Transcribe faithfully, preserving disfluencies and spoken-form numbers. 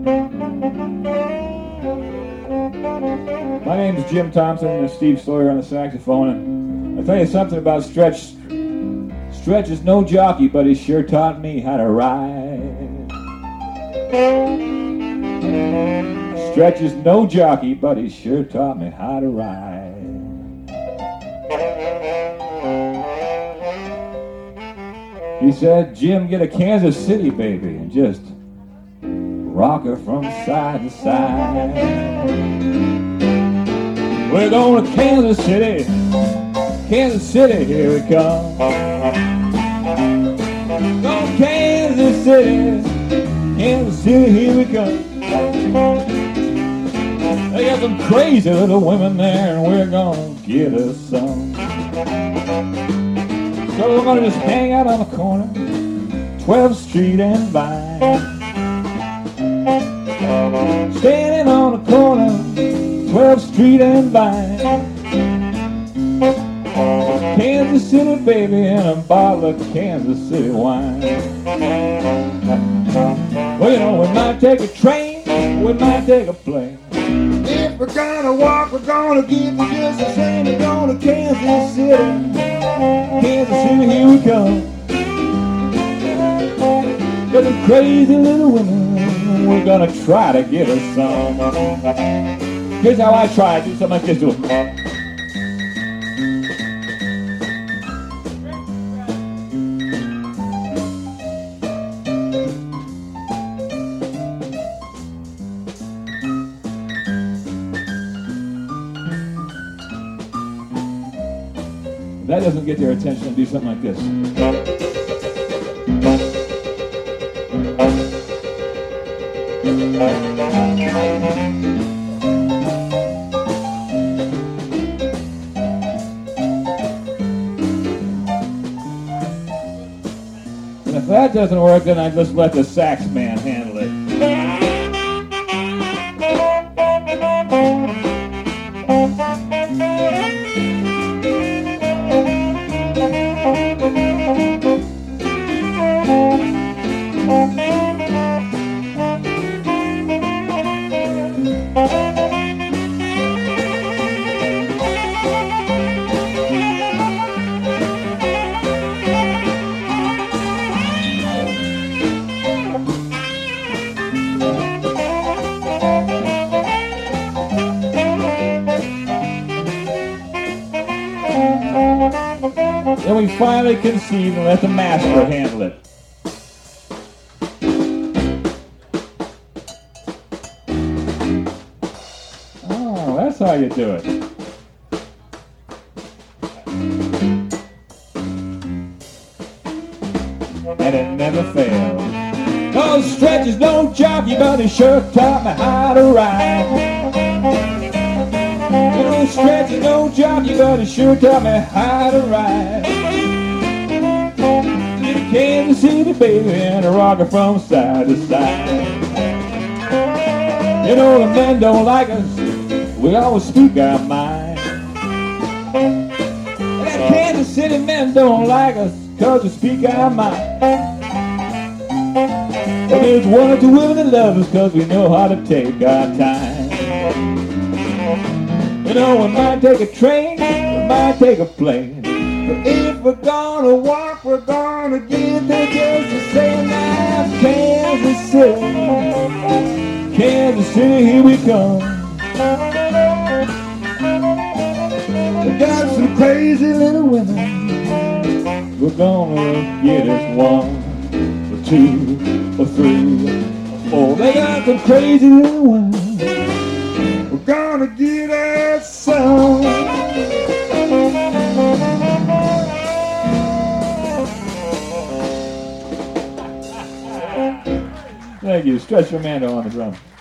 My name is Jim Thompson and Steve Sawyer on the saxophone, and I'll tell you something about Stretch. Stretch is no jockey, but he sure taught me how to ride. Stretch is no jockey, but he sure taught me how to ride. He said, Jim, get a Kansas City baby and just rock her from side to side. We're going to Kansas City, Kansas City, here we come. Go Kansas City, Kansas City, here we come. They got some crazy little women there, and we're gonna get us some. So we're gonna just hang out on the corner, twelfth Street and Vine. Standing on the corner, twelfth Street and Vine. Kansas City, baby, and a bottle of Kansas City wine. Well, you know, we might take a train, we might take a plane. If we're gonna walk, we're gonna get to just the same. We're going to Kansas City, Kansas City, here we come. Got some crazy little women, we're gonna try to get us some. Here's how I try to do something like this to them. If that doesn't get their attention, do something like this. And if that doesn't work, then I just let the sax man handle it. Then we finally concede and let the master handle it. Oh, that's how you do it. And it never fails. Oh, Stretch is no jockey, but he sure taught me how to ride. No Stretch is no jockey, but he sure taught me how to ride. Get a Kansas City baby and a rocker from side to side. You know the men don't like us, we always speak our mind. And that Kansas City men don't like us, cause we speak our mind. But there's one or two women that love us, cause we know how to take our time. You know, we might take a train, we might take a plane. But if we're gonna walk, we're gonna get there just the same. Now Kansas City, Kansas City, here we come. We got some crazy little women, we're gonna get us one, or two, or three, or four. They got some crazy little women, we're gonna get us some. Thank you. Stretch Romando on the drum.